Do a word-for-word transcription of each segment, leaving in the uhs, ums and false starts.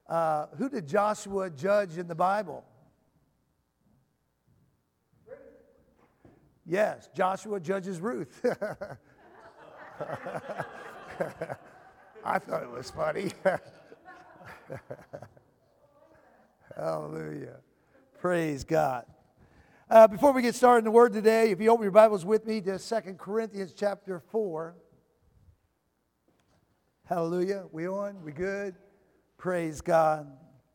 Uh, who did Joshua judge in the Bible? Yes, Joshua judges Ruth. I thought it was funny. Hallelujah. Praise God. Uh, before we get started in the Word today, if you open your Bibles with me to Second Corinthians chapter four. Hallelujah. We on? We good? Praise God.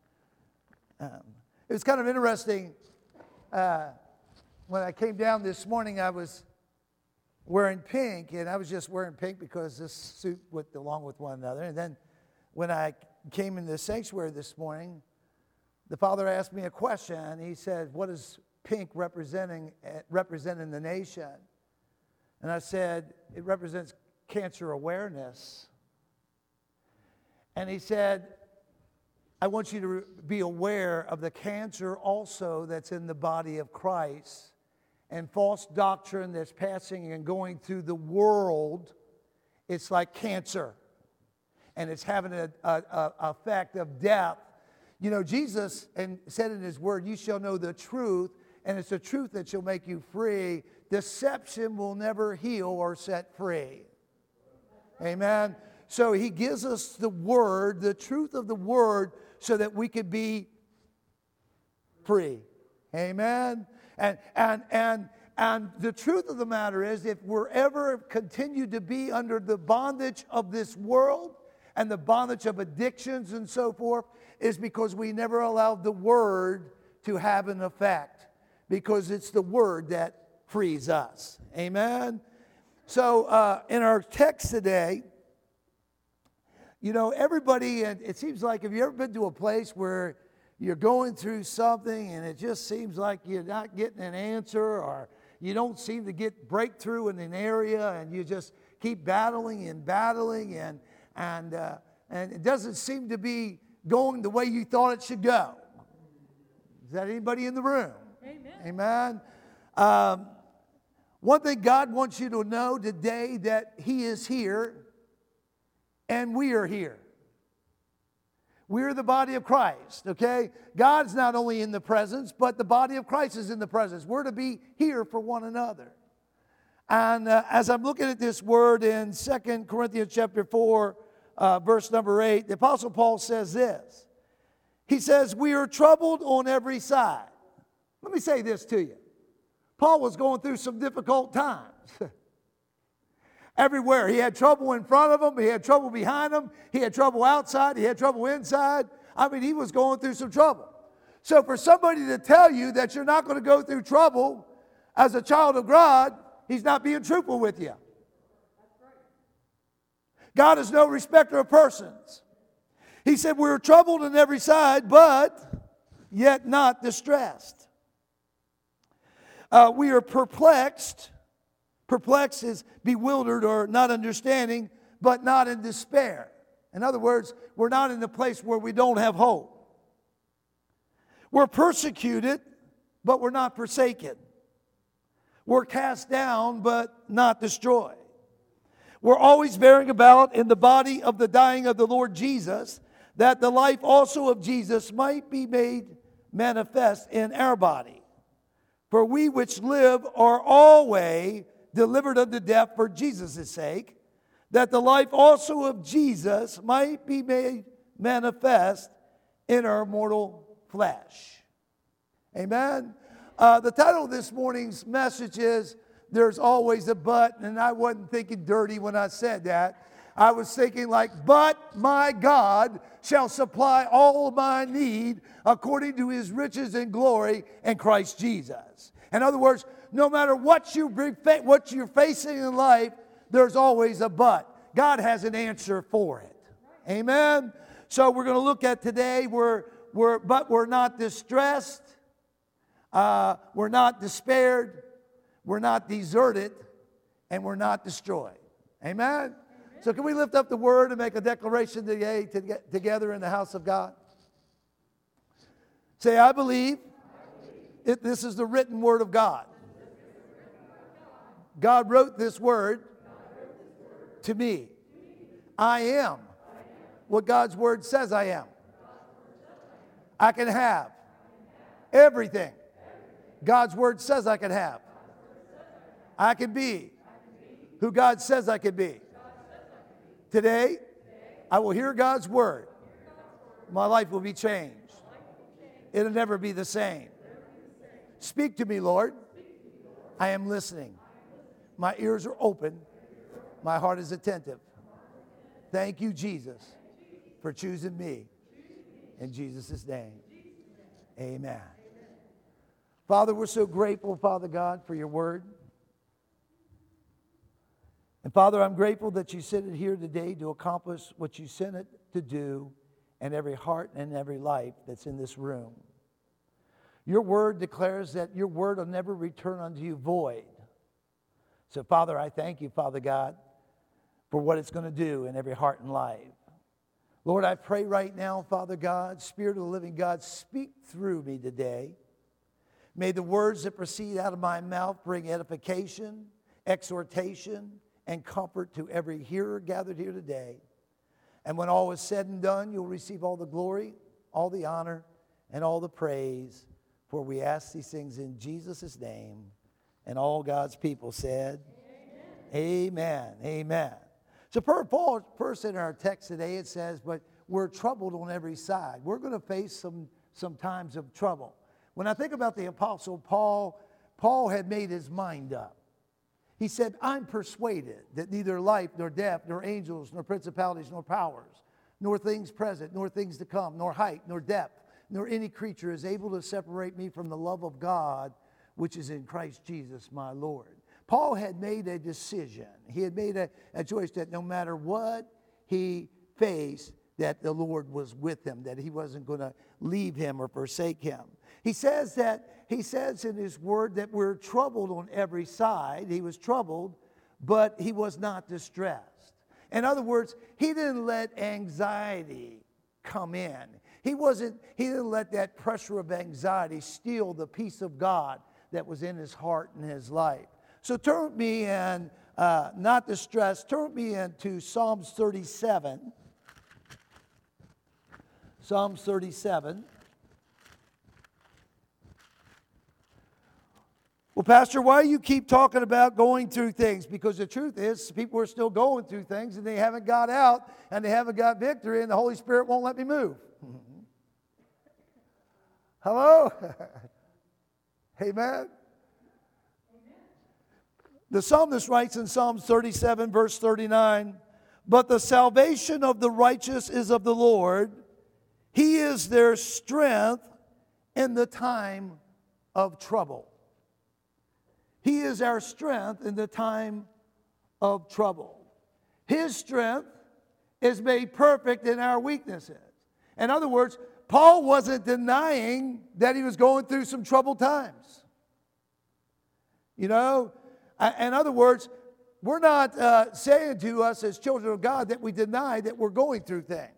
Um, it was kind of interesting. Uh, when I came down this morning, I was wearing pink, and I was just wearing pink because this suit went along with one another. And then when I came in the sanctuary this morning, the Father asked me a question. He said, what is pink representing, representing the nation? And I said, it represents cancer awareness. And he said, I want you to be aware of the cancer also that's in the body of Christ and false doctrine that's passing and going through the world. It's like cancer, and it's having an a, a effect of death. You know, Jesus and said in his word, you shall know the truth, and it's the truth that shall make you free. Deception will never heal or set free. Amen. So he gives us the word, the truth of the word, so that we could be free. Amen. And and and and the truth of the matter is, if we're ever continue to be under the bondage of this world and the bondage of addictions and so forth, is because we never allowed the word to have an effect, because it's the word that frees us. Amen. So uh, in our text today, you know, everybody, and it seems like, have you ever been to a place where you're going through something and it just seems like you're not getting an answer, or you don't seem to get breakthrough in an area, and you just keep battling and battling, and and uh, and it doesn't seem to be going the way you thought it should go. Is that anybody in the room? Amen. Amen. Um, one thing God wants you to know today, that He is here and we are here. We're the body of Christ, okay? God's not only in the presence, but the body of Christ is in the presence. We're to be here for one another. And uh, as I'm looking at this word in Second Corinthians chapter four, uh, verse number eight, the Apostle Paul says this. He says, we are troubled on every side. Let me say this to you. Paul was going through some difficult times. Everywhere. He had trouble in front of him. He had trouble behind him. He had trouble outside. He had trouble inside. I mean, he was going through some trouble. So for somebody to tell you that you're not going to go through trouble as a child of God, he's not being truthful with you. God is no respecter of persons. He said, we're troubled on every side, but yet not distressed. Uh, we are perplexed. Perplexed is bewildered or not understanding, but not in despair. In other words, we're not in the place where we don't have hope. We're persecuted, but we're not forsaken. We're cast down, but not destroyed. We're always bearing about in the body of the dying of the Lord Jesus, that the life also of Jesus might be made manifest in our body. For we which live are always delivered unto death for Jesus' sake, that the life also of Jesus might be made manifest in our mortal flesh. Amen. Uh, the title of this morning's message is, There's Always a But, and I wasn't thinking dirty when I said that. I was thinking like, but my God shall supply all my need according to His riches and glory in Christ Jesus. In other words, no matter what, you, what you're facing in life, there's always a but. God has an answer for it. Amen? So we're going to look at today, we're, we're, but we're not distressed. Uh, we're not despaired. We're not deserted. And we're not destroyed. Amen? Amen? So can we lift up the word and make a declaration today to get together in the house of God? Say, I believe, I believe. It, this is the written word of God. God wrote this word to me. I am what God's word says I am. I can have everything God's word says I can have. I can be who God says I can be. Today, I will hear God's word. My life will be changed. It'll never be the same. Speak to me, Lord. I am listening. My ears are open. My heart is attentive. Thank you, Jesus, for choosing me. In Jesus' name, amen. Father, we're so grateful, Father God, for your word. And Father, I'm grateful that you sent it here today to accomplish what you sent it to do in every heart and every life that's in this room. Your word declares that your word will never return unto you void. So, Father, I thank you, Father God, for what it's going to do in every heart and life. Lord, I pray right now, Father God, Spirit of the living God, speak through me today. May the words that proceed out of my mouth bring edification, exhortation, and comfort to every hearer gathered here today. And when all is said and done, you'll receive all the glory, all the honor, and all the praise. For we ask these things in Jesus' name. And all God's people said, Amen. Amen. Amen. So per Paul, first in our text today, it says, but we're troubled on every side. We're going to face some, some times of trouble. When I think about the Apostle Paul, Paul had made his mind up. He said, I'm persuaded that neither life, nor death, nor angels, nor principalities, nor powers, nor things present, nor things to come, nor height, nor depth, nor any creature is able to separate me from the love of God, which is in Christ Jesus my Lord. Paul had made a decision. He had made a, a choice that no matter what he faced, that the Lord was with him, that he wasn't going to leave him or forsake him. He says that he says in his word that we're troubled on every side. He was troubled, but he was not distressed. In other words, he didn't let anxiety come in. He wasn't, he didn't let that pressure of anxiety steal the peace of God that was in his heart and his life. So turn with me and uh, not distressed, turn with me into Psalms thirty-seven. Psalms thirty-seven. Well, Pastor, why do you keep talking about going through things? Because the truth is, people are still going through things and they haven't got out and they haven't got victory and the Holy Spirit won't let me move. Hello? Amen? The psalmist writes in Psalms thirty-seven, verse thirty-nine, but the salvation of the righteous is of the Lord. He is their strength in the time of trouble. He is our strength in the time of trouble. His strength is made perfect in our weaknesses. In other words, Paul wasn't denying that he was going through some troubled times. You know, in other words, we're not uh, saying to us as children of God that we deny that we're going through things,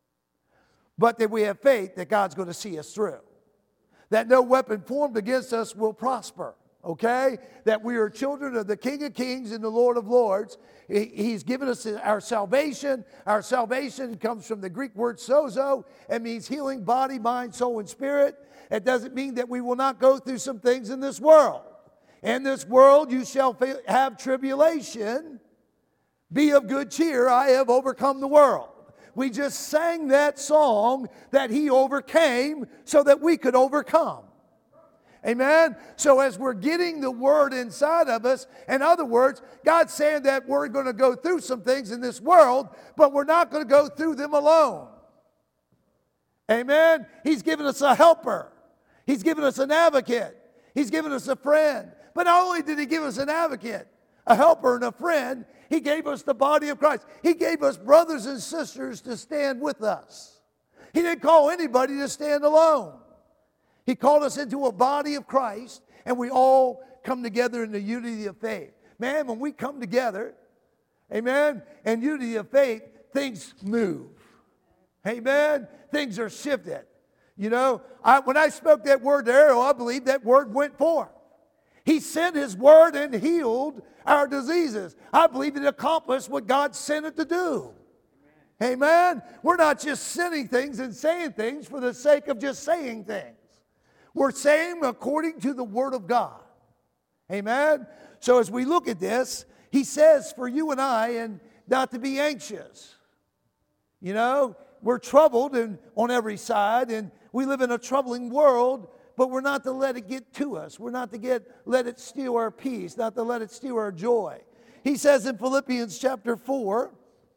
but that we have faith that God's going to see us through. That no weapon formed against us will prosper. Okay? That we are children of the King of Kings and the Lord of Lords. He's given us our salvation. Our salvation comes from the Greek word sozo. It means healing body, mind, soul, and spirit. It doesn't mean that we will not go through some things in this world. In this world you shall have tribulation. Be of good cheer. I have overcome the world. We just sang that song that he overcame so that we could overcome. Amen? So as we're getting the word inside of us, in other words, God's saying that we're going to go through some things in this world, but we're not going to go through them alone. Amen? He's given us a helper. He's given us an advocate. He's given us a friend. But not only did he give us an advocate, a helper, and a friend, he gave us the body of Christ. He gave us brothers and sisters to stand with us. He didn't call anybody to stand alone. He called us into a body of Christ, and we all come together in the unity of faith. Man, when we come together, amen, in unity of faith, things move. Amen? Things are shifted. You know, I, when I spoke that word to Ariel, I believe that word went forth. He sent his word and healed our diseases. I believe it accomplished what God sent it to do. Amen? We're not just sinning things and saying things for the sake of just saying things. We're saying according to the Word of God. Amen? So as we look at this, he says for you and I, and not to be anxious. You know, we're troubled and on every side, and we live in a troubling world, but we're not to let it get to us. We're not to get let it steal our peace, not to let it steal our joy. He says in Philippians chapter four,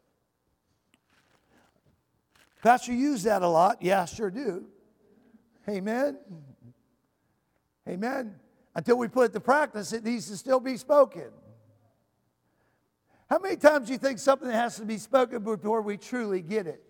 Pastor, you use that a lot. Yeah, I sure do. Amen. Amen. Until we put it to practice, it needs to still be spoken. How many times do you think something has to be spoken before we truly get it?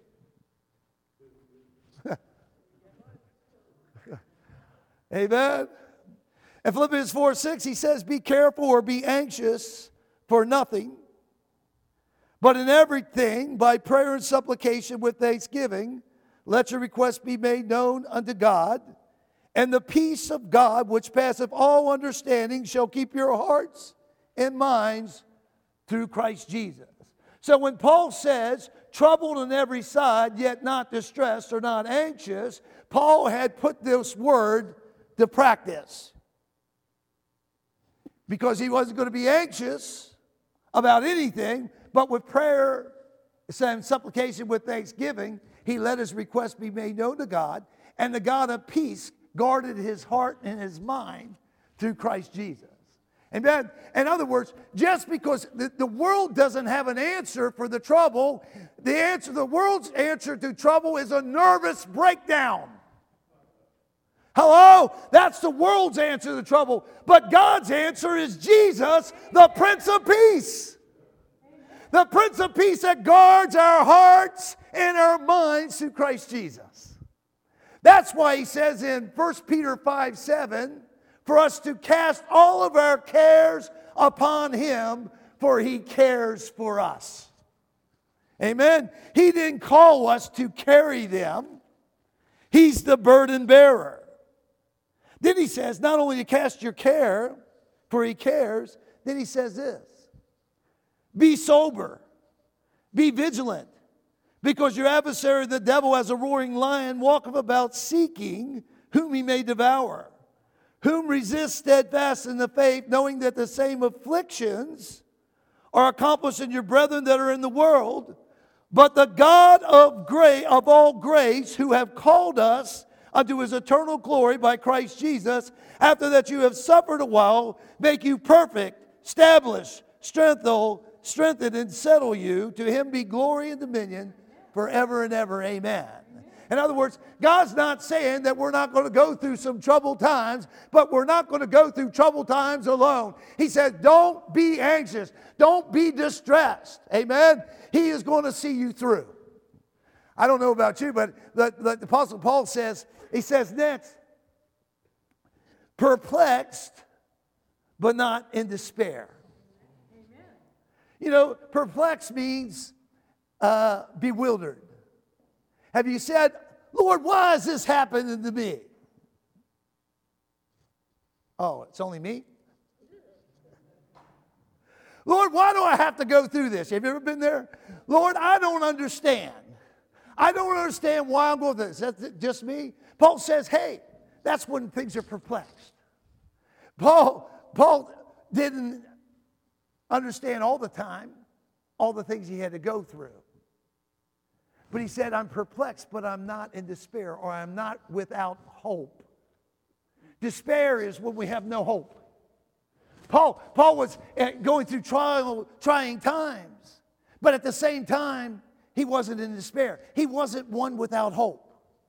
Amen. In Philippians four six, he says, be careful or be anxious for nothing, but in everything, by prayer and supplication with thanksgiving, let your requests be made known unto God, and the peace of God, which passeth all understanding, shall keep your hearts and minds through Christ Jesus. So when Paul says, troubled on every side, yet not distressed or not anxious, Paul had put this word to practice. Because he wasn't going to be anxious about anything, but with prayer and supplication with thanksgiving, he let his request be made known to God, and the God of peace guarded his heart and his mind through Christ Jesus. Amen. In other words, just because the, the world doesn't have an answer for the trouble, the answer, the world's answer to trouble is a nervous breakdown. Hello? That's the world's answer to the trouble. But God's answer is Jesus, the Prince of Peace. The Prince of Peace that guards our hearts and our minds through Christ Jesus. That's why he says in First Peter five seven, for us to cast all of our cares upon him, for he cares for us. Amen? He didn't call us to carry them. He's the burden bearer. Then he says, not only to cast your care, for he cares, then he says this, be sober, be vigilant, because your adversary, the devil, as a roaring lion, walketh about seeking whom he may devour. Whom resist steadfast in the faith, knowing that the same afflictions are accomplished in your brethren that are in the world. But the God of grace, of all grace, who have called us unto his eternal glory by Christ Jesus, after that you have suffered a while, make you perfect, establish, strengthen, strengthen, and settle you. To him be glory and dominion forever and ever. Amen. In other words, God's not saying that we're not going to go through some troubled times, but we're not going to go through troubled times alone. He says, don't be anxious. Don't be distressed. Amen? He is going to see you through. I don't know about you, but the, the, the Apostle Paul says, he says next, perplexed, but not in despair. Amen. You know, perplexed means uh, bewildered. Have you said, Lord, why is this happening to me? Oh, it's only me? Lord, why do I have to go through this? Have you ever been there? Lord, I don't understand. I don't understand why I'm going through this. That's just me? Paul says, hey, that's when things are perplexed. Paul, Paul didn't understand all the time all the things he had to go through. But he said, I'm perplexed, but I'm not in despair, or I'm not without hope. Despair is when we have no hope. Paul, Paul was going through trial, trying times, but at the same time, he wasn't in despair. He wasn't one without hope.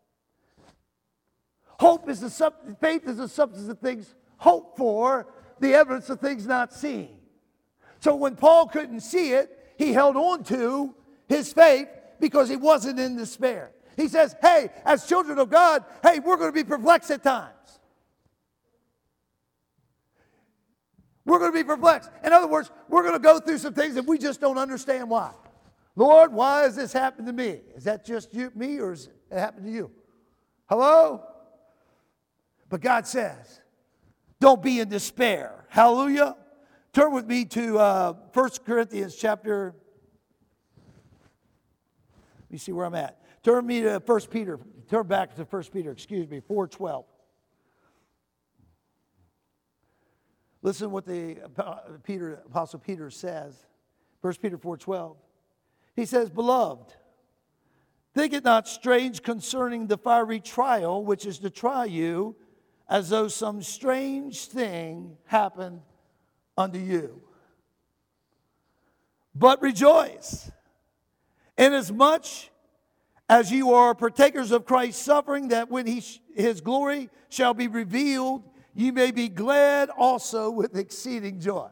Hope is the sub, faith is the substance of things hoped for, the evidence of things not seen. So when Paul couldn't see it, he held on to his faith, because he wasn't in despair. He says, hey, as children of God, hey, we're going to be perplexed at times. We're going to be perplexed. In other words, we're going to go through some things that we just don't understand why. Lord, why has this happened to me? Is that just you, me, or has it happened to you? Hello? But God says, don't be in despair. Hallelujah. Turn with me to uh, First Corinthians chapter You see where I'm at. Turn me to First Peter. Turn back to First Peter, excuse me, four twelve. Listen what the Peter, Apostle Peter says. First Peter four twelve. He says, Beloved, think it not strange concerning the fiery trial which is to try you, as though some strange thing happened unto you. But rejoice, inasmuch as you are partakers of Christ's suffering, that when he, his glory shall be revealed, ye may be glad also with exceeding joy.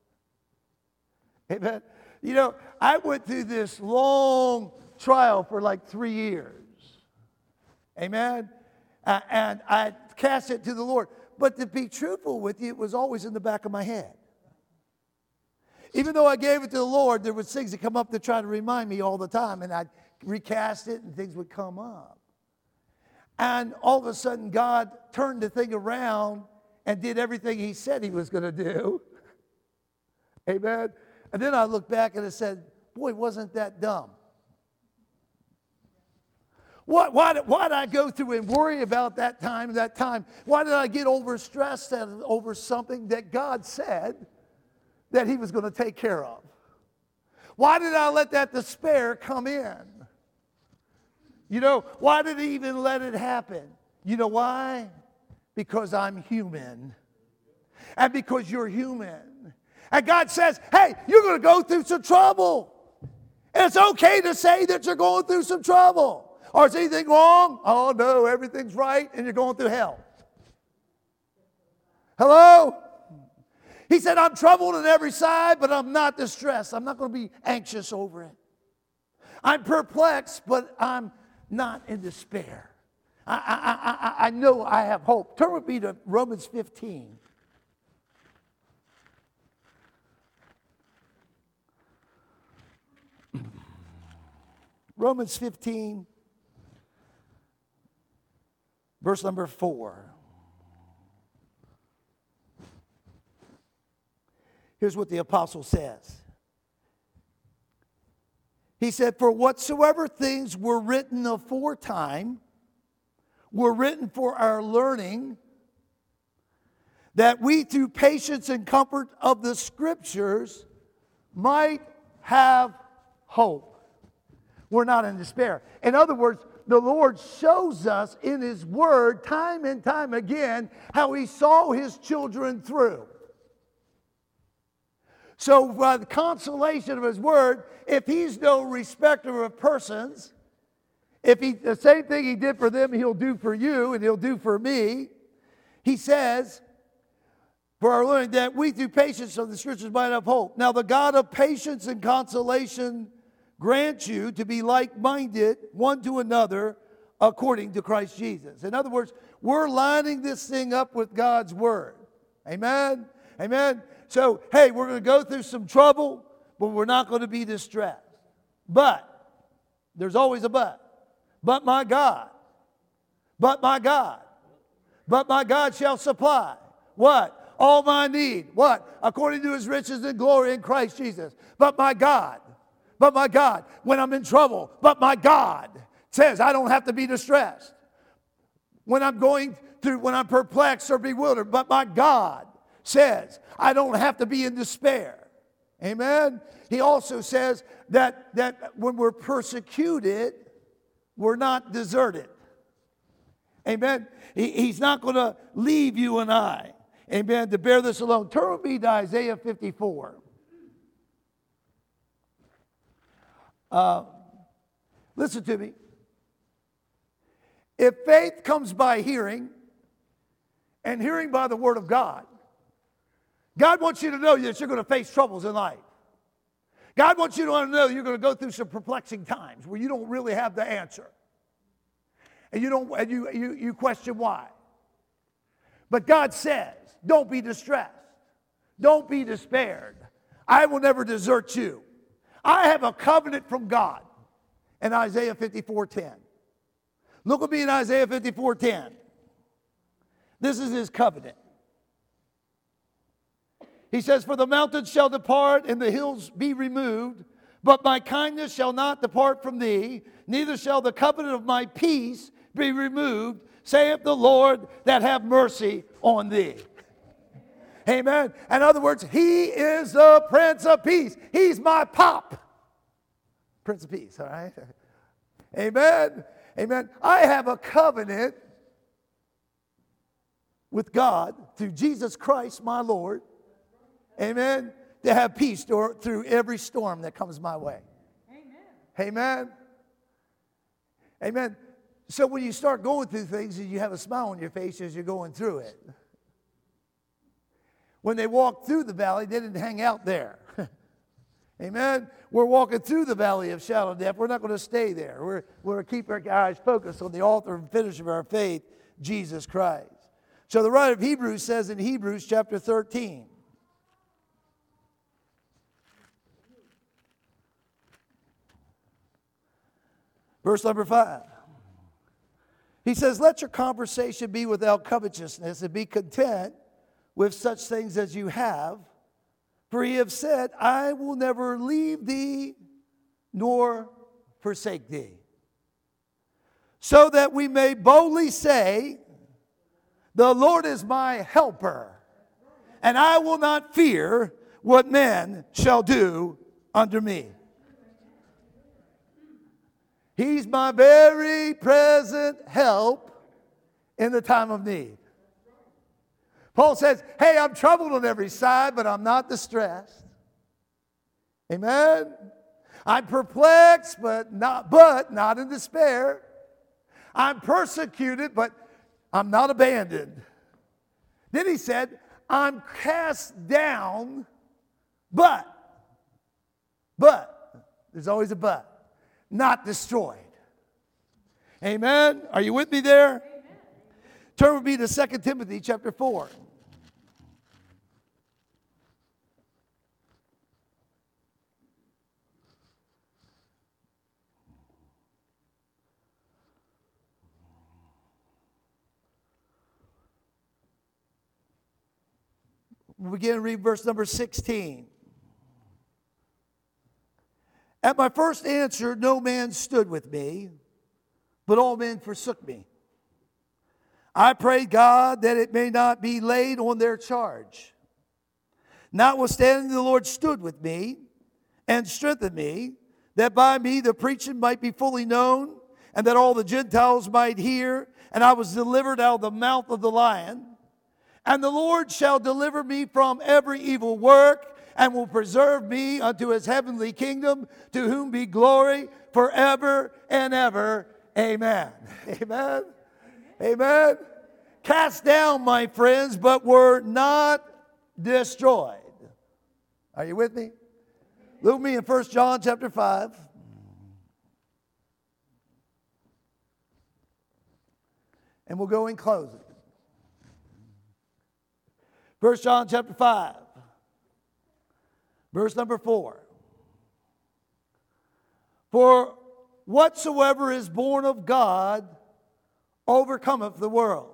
Amen. You know, I went through this long trial for like three years. Amen. Uh, and I cast it to the Lord. But to be truthful with you, it was always in the back of my head. Even though I gave it to the Lord, there was things that come up to try to remind me all the time. And I'd recast it and things would come up. And all of a sudden, God turned the thing around and did everything he said he was going to do. Amen. And then I looked back and I said, boy, wasn't that dumb? What, why, did, why did I go through and worry about that time, that time? Why did I get overstressed over something that God said that he was going to take care of? Why did I let that despair come in? You know, why did he even let it happen? You know why? Because I'm human. And because you're human. And God says, hey, you're going to go through some trouble. And it's okay to say that you're going through some trouble. Or is anything wrong? Oh, no, everything's right and you're going through hell. Hello? He said, I'm troubled on every side, but I'm not distressed. I'm not going to be anxious over it. I'm perplexed, but I'm not in despair. I, I, I, I know I have hope. Turn with me to Romans fifteen. Romans fifteen, verse number four. Here's what the apostle says. He said, for whatsoever things were written aforetime were written for our learning, that we through patience and comfort of the Scriptures might have hope. We're not in despair. In other words, the Lord shows us in His Word time and time again how He saw His children through. So by the consolation of His Word, if He's no respecter of persons, if He, the same thing He did for them, He'll do for you and He'll do for me. He says, for our learning, that we through patience of the Scriptures might have hope. Now the God of patience and consolation grant you to be like-minded one to another according to Christ Jesus. In other words, we're lining this thing up with God's Word. Amen? Amen? So, hey, we're going to go through some trouble, but we're not going to be distressed. But, there's always a but. But my God, but my God, but my God shall supply. What? All my need. What? According to His riches and glory in Christ Jesus. But my God, but my God, when I'm in trouble, but my God says I don't have to be distressed. When I'm going through, when I'm perplexed or bewildered, but my God says I don't have to be in despair. Amen? He also says that, that when we're persecuted, we're not deserted. Amen? He, he's not going to leave you and I. Amen? To bear this alone. Turn with me to Isaiah fifty-four. Uh, listen to me. If faith comes by hearing, and hearing by the Word of God, God wants you to know that you're going to face troubles in life. God wants you to know you're going to go through some perplexing times where you don't really have the answer. And you don't and you, you, you question why. But God says, don't be distressed. Don't be despaired. I will never desert you. I have a covenant from God in Isaiah fifty-four ten. Look with me in Isaiah fifty-four ten. This is His covenant. He says, for the mountains shall depart and the hills be removed, But my kindness shall not depart from thee, neither shall the covenant of my peace be removed, saith the Lord that have mercy on thee. Amen. In other words, he is the Prince of Peace. He's my pop. Prince of Peace, all right? Amen. Amen. I have a covenant with God through Jesus Christ, my Lord. Amen. To have peace through every storm that comes my way. Amen. Amen. Amen. So when you start going through things, you have a smile on your face as you're going through it. When they walked through the valley, they didn't hang out there. Amen. We're walking through the valley of shadow of death. We're not going to stay there. We're, we're going to keep our eyes focused on the author and finisher of our faith, Jesus Christ. So the writer of Hebrews says in Hebrews chapter thirteen, verse number five. He says, let your conversation be without covetousness, and be content with such things as you have. For he have said, I will never leave thee nor forsake thee. So that we may boldly say, the Lord is my helper, and I will not fear what men shall do unto me. He's my very present help in the time of need. Paul says, hey, I'm troubled on every side, but I'm not distressed. Amen. I'm perplexed, but not, but not in despair. I'm persecuted, but I'm not abandoned. Then he said, I'm cast down, but, but, there's always a but, not destroyed. Amen. Are you with me there? Amen. Turn with me to Second Timothy chapter four. We'll begin to read verse number sixteen. At my first answer, no man stood with me, but all men forsook me. I prayed God that it may not be laid on their charge. Notwithstanding, the Lord stood with me and strengthened me, that by me the preaching might be fully known, and that all the Gentiles might hear. And I was delivered out of the mouth of the lion. And the Lord shall deliver me from every evil work, and will preserve me unto his heavenly kingdom, to whom be glory forever and ever. Amen. Amen. Amen. Cast down, my friends, but were not destroyed. Are you with me? Look with me in First John chapter five. And we'll go and close it. First John chapter five. Verse number four. For whatsoever is born of God overcometh the world.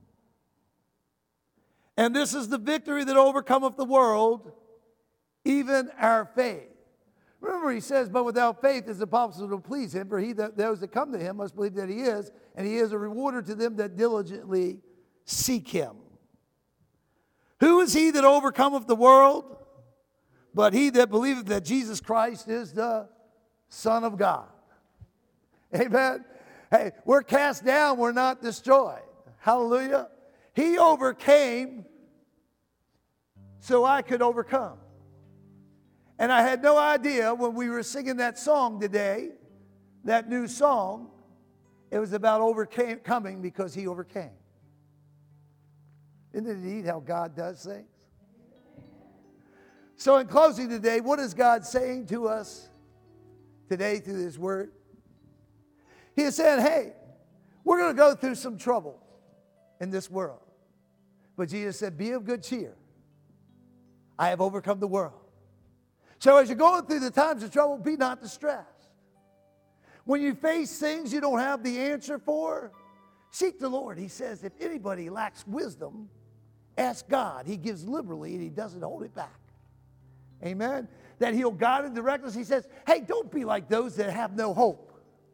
And this is the victory that overcometh the world, even our faith. Remember, he says, but without faith it's impossible to please him, for he that those that come to him must believe that he is, and he is a rewarder to them that diligently seek him. Who is he that overcometh the world? But he that believeth that Jesus Christ is the Son of God. Amen. Hey, we're cast down, we're not destroyed. Hallelujah. He overcame so I could overcome. And I had no idea when we were singing that song today, that new song, it was about overcoming because he overcame. Isn't it neat how God does things? So in closing today, what is God saying to us today through His Word? He is saying, hey, we're going to go through some trouble in this world. But Jesus said, be of good cheer. I have overcome the world. So as you're going through the times of trouble, be not distressed. When you face things you don't have the answer for, seek the Lord. He says, if anybody lacks wisdom, ask God. He gives liberally and He doesn't hold it back. Amen. That he'll guide and direct us. He says, hey, don't be like those that have no hope.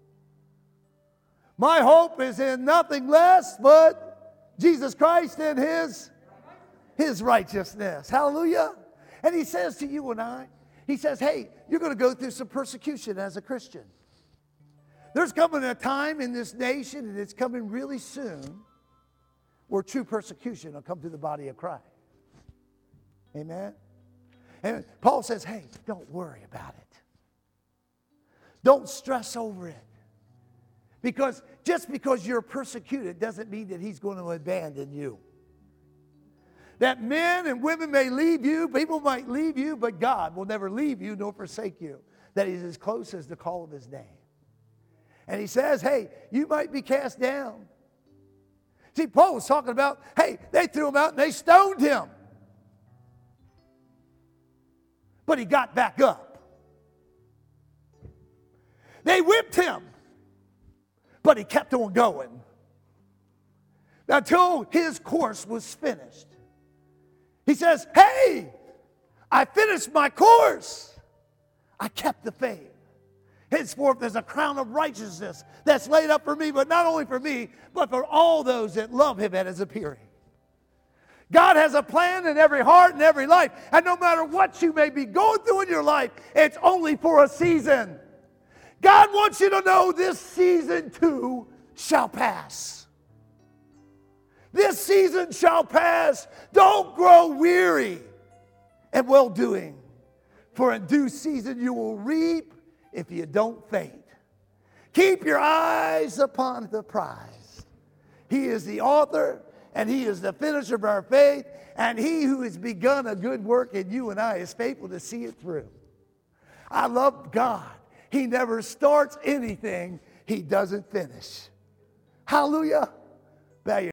My hope is in nothing less but Jesus Christ and his, his righteousness. Hallelujah. And he says to you and I, he says, hey, you're going to go through some persecution as a Christian. There's coming a time in this nation, and it's coming really soon, where true persecution will come to the body of Christ. Amen? And Paul says, hey, don't worry about it. Don't stress over it. Because just because you're persecuted doesn't mean that he's going to abandon you. That men and women may leave you, people might leave you, but God will never leave you nor forsake you. That he's as close as the call of his name. And he says, hey, you might be cast down. See, Paul was talking about, hey, they threw him out and they stoned him. But he got back up. They whipped him. But he kept on going. Until his course was finished. He says, hey, I finished my course. I kept the faith. Henceforth, there's a crown of righteousness that's laid up for me, but not only for me, but for all those that love him at his appearing. God has a plan in every heart and every life. And no matter what you may be going through in your life, it's only for a season. God wants you to know this season too shall pass. This season shall pass. Don't grow weary in well-doing. For in due season you will reap if you don't faint. Keep your eyes upon the prize. He is the author and he is the finisher of our faith. And he who has begun a good work in you and I is faithful to see it through. I love God. He never starts anything he doesn't finish. Hallelujah. Bow your